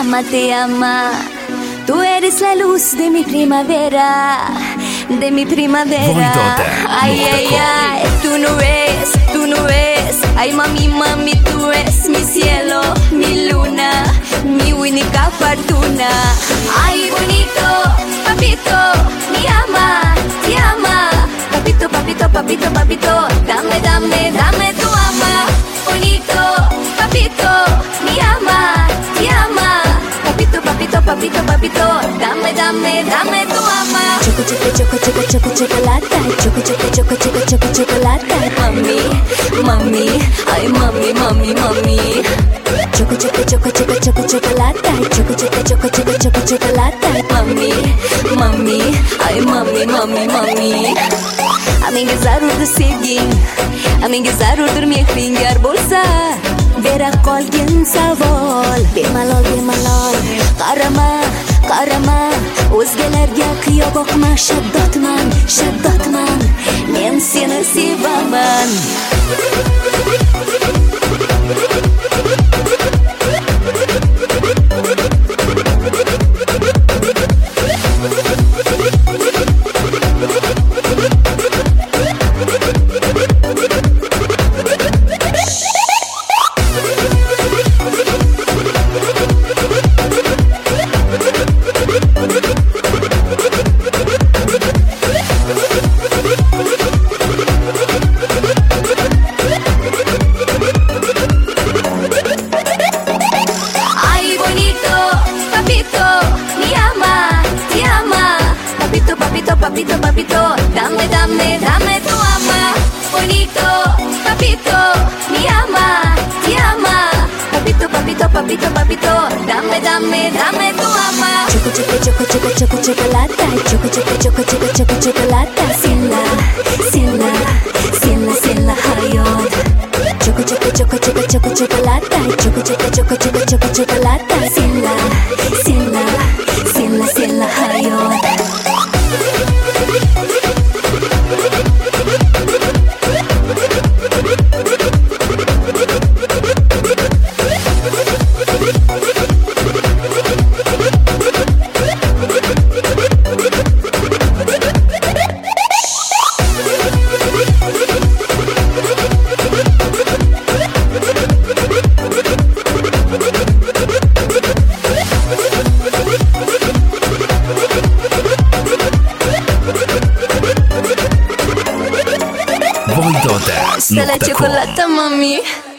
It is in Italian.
te ama. Tú eres la luz de mi primavera, de mi primavera. Ay, ay, ay, tú no ves. Ay, mami, mami, tú eres mi cielo, mi luna, mi única fortuna. Ay, bonito, papito, mi ama, te ama. Papito, papito, papito, papito, dame, dame, dame tu ama. Bonito, papito, mi ama, te ama. Papito, papito, papito, papito, dame, dame, dame tu ama. Choco, choco, choco, choco, choco, chocolate. Choco, choco, choco, choco, choco, chocolate. Mami, mami, ay mami, mami, mami. Choco, choco, choco, choco, choco, chocolate. Choco, choco, choco, choco, choco, chocolate. Mami, mami, ay mami, mami, mami. Amiga zarurdur sevging, amiga zarurdur mehring bo'lsa, bera qolgin savol. Bemalol, bemalol, qarama, qarama, o'zgalarga qiyo boqma. Shaddodman, shaddodman, men seni sevaman. Papito, papito, dame, dame, dame tu ama. Bonito, papito, mi ama, te ama. Papito, papito, papito, papito, dame, dame, dame tu ama. Choco, choco, choco, choco, choco, chocolate. Choco, choco, choco, choco, choco, chocolate. Silla, silla, silla, silla, hayot. Choco, choco, choco, choco, choco, chocolate. Choco, choco, choco, choco, choco, chocolate. Silla, silla, silla, silla, hayot. voidode.com. Hasta la chocolata, mami.